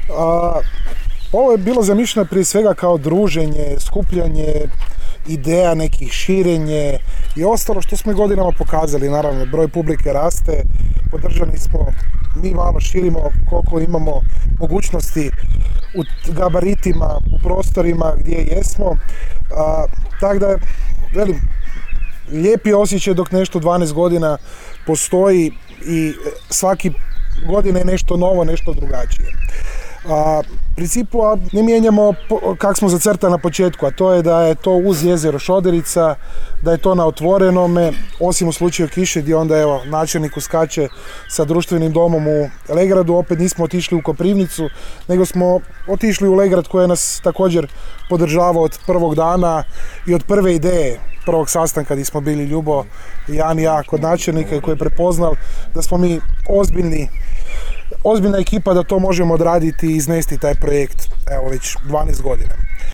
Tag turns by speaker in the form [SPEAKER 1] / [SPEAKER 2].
[SPEAKER 1] Ovo je bilo zamišljeno prije svega kao druženje, skupljanje ideja, nekih širenje i ostalo što smo i godinama pokazali. Naravno, broj publike raste, podržani smo, mi malo širimo koliko imamo mogućnosti u gabaritima, u prostorima gdje jesmo. Tako da, velim, lijepi osjećaj dok nešto 12 godina postoji i svaki godine je nešto novo, nešto drugačije. U principu ne mijenjamo kako smo zacrtali na početku, a to je da je to uz jezero Šoderica, da je to na otvorenome, osim u slučaju kiše gdje onda evo načelnik uskače sa društvenim domom u Legradu. Opet nismo otišli u Koprivnicu, nego smo otišli u Legrad koji je nas također podržavao od prvog dana i od prve ideje prvog sastanka gdje smo bili Ljubo, Jan i ja kod načelnika koji je prepoznal da smo mi ozbiljna ekipa da to možemo odraditi i iznesti taj projekt evo već 12 godina.